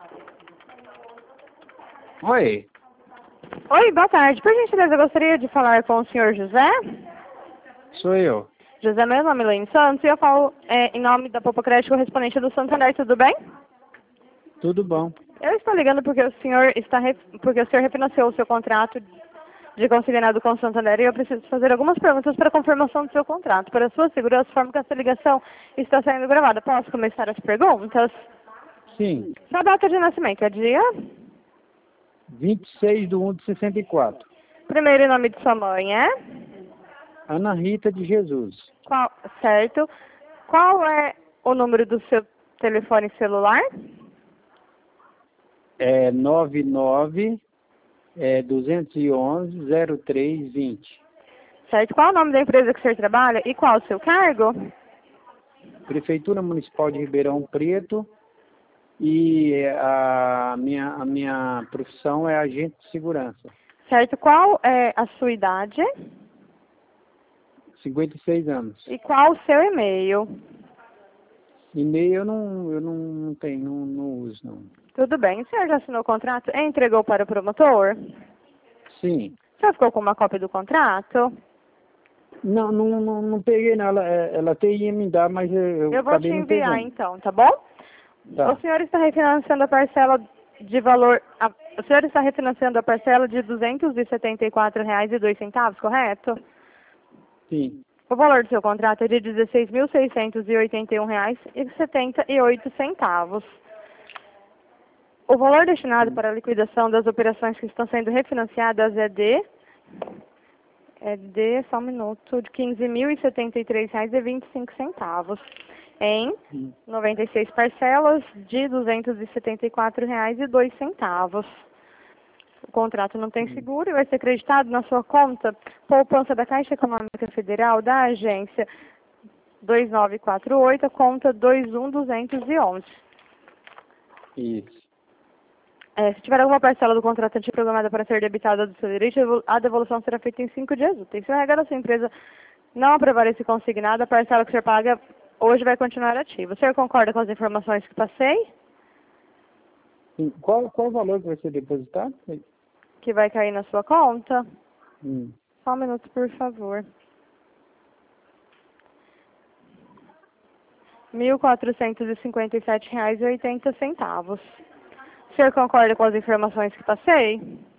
Oi, Oi, boa tarde. Por gentileza, eu gostaria de falar com o senhor José. sou eu. José, meu nome é Elaine Santos e eu falo em nome da Popa Crédito correspondente do Santander, tudo bem? Tudo bom? Eu estou ligando porque o senhor refinanciou o seu contrato de consignado com o Santander e eu preciso fazer algumas perguntas para confirmação do seu contrato. Para a sua segurança, forma que essa ligação está sendo gravada. Posso começar as perguntas? Sim, Sua data de nascimento é dia? 26/1/64. Primeiro nome de sua mãe é? Ana Rita de Jesus. Qual, certo. Qual é o número do seu telefone celular? É 211-0320. Certo. Qual é o nome da empresa que o senhor trabalha e qual o seu cargo? Prefeitura Municipal de Ribeirão Preto. E a minha profissão é agente de segurança. Certo. Qual é a sua idade? 56 anos. E qual o seu e-mail? E-mail eu não tenho, não uso não. Tudo bem. O senhor já assinou o contrato e entregou para o promotor? Sim. O senhor ficou com uma cópia do contrato? Não peguei não. Ela ia me dar, mas eu Eu vou te acabei não enviar pegando. então, tá bom? Tá. O senhor está refinanciando a parcela de valor... o senhor está refinanciando a parcela de R$ 274,02, correto? Sim. O valor do seu contrato é de R$ 16.681,78. O valor destinado para a liquidação das operações que estão sendo refinanciadas só um minuto, de R$ 15.073,25, em 96 parcelas de R$ 274,02. O contrato não tem seguro e vai ser acreditado na sua conta poupança da Caixa Econômica Federal da agência 2948, a conta 21211. Isso. Se tiver alguma parcela do contratante programada para ser debitada do seu direito, a devolução será feita em 5 dias úteis. Se a regra da sua empresa não aprovar esse consignado, a parcela que o senhor paga hoje vai continuar ativa. O senhor concorda com as informações que passei? Sim. Qual o valor que vai ser depositado? Que vai cair na sua conta? Hum. Só um minuto, por favor. R$ 1.457,80. O senhor concorda com as informações que passei?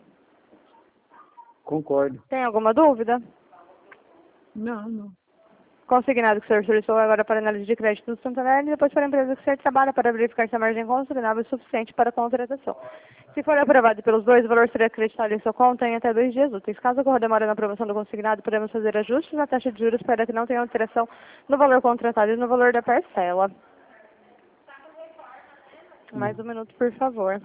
Concordo. Tem alguma dúvida? Não. Consignado que o senhor solicitou agora para análise de crédito do Santander e depois para a empresa que o senhor trabalha para verificar se a margem considerável é suficiente para a contratação. Se for aprovado pelos dois, o valor será acreditado em sua conta em até 2 dias úteis. Caso ocorra demora na aprovação do consignado, podemos fazer ajustes na taxa de juros para que não tenha alteração no valor contratado e no valor da parcela. Mais um minuto, por favor.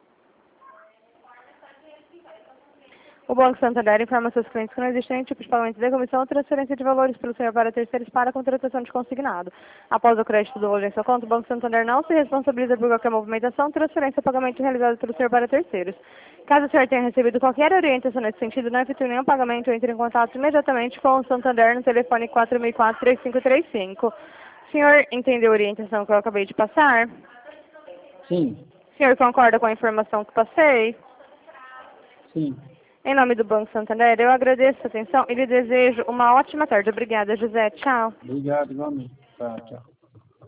O Banco Santander informa seus clientes que não existe nenhum tipo de pagamento de comissão ou transferência de valores pelo senhor para terceiros para a contratação de consignado. Após o crédito do valor em sua conta, o Banco Santander não se responsabiliza por qualquer movimentação, transferência ou pagamento realizado pelo senhor para terceiros. Caso o senhor tenha recebido qualquer orientação nesse sentido, não efetue nenhum pagamento ou entre em contato imediatamente com o Santander no telefone 4004-3535. O senhor entendeu a orientação que eu acabei de passar? Sim. O senhor concorda com a informação que passei? Sim. Em nome do Banco Santander, eu agradeço a atenção e lhe desejo uma ótima tarde. Obrigada, José. Tchau. Obrigado, igualmente. Tá, tchau.